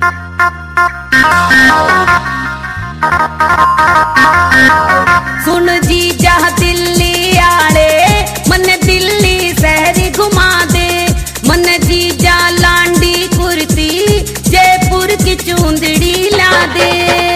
सुन जी जा दिल्ली आड़े मन दिल्ली शहरी घुमा दे, मन जी जा लांडी कुर्ती जयपुर की चूंदड़ी ला दे।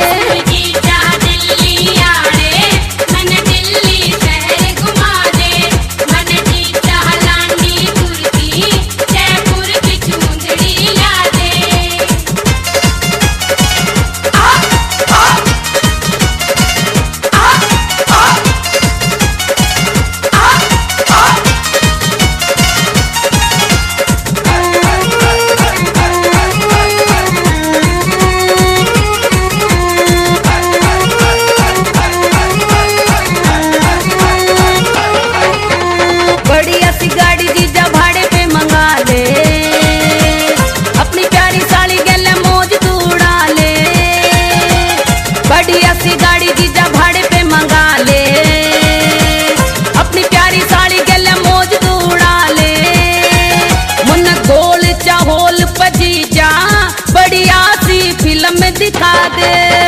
दिखा दे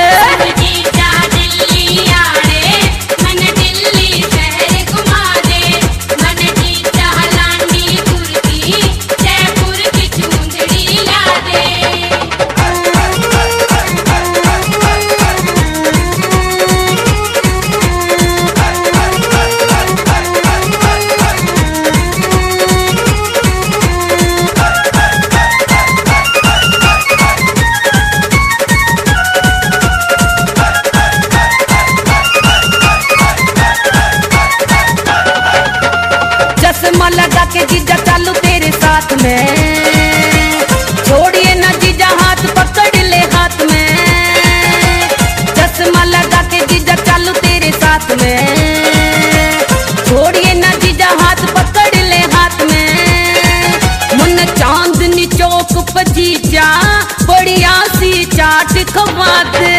लगा के जीजा चालू तेरे साथ में, छोड़िए ना जीजा हाथ पकड़ ले हाथ में। चश्मा लगा के जीजा चालू तेरे साथ में, छोड़िए ना जीजा हाथ पकड़ ले हाथ में। मन चांदनी चौक पर जीजा बढ़िया सी चाट खवा दे।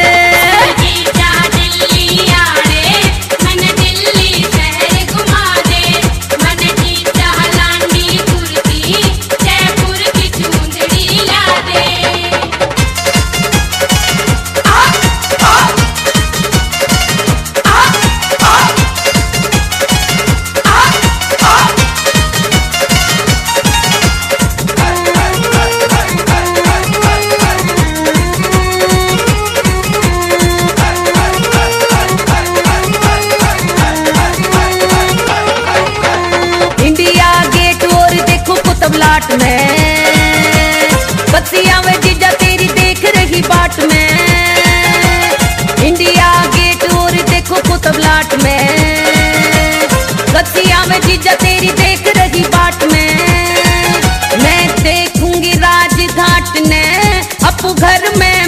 बाट में बसिया में जीजा तेरी देख रही बाट में, इंडिया गेट और देखो कुतुबलाट में। बसिया में जीजा तेरी देख रही बाट में, मैं देखूंगी राजघाट ने अपू घर में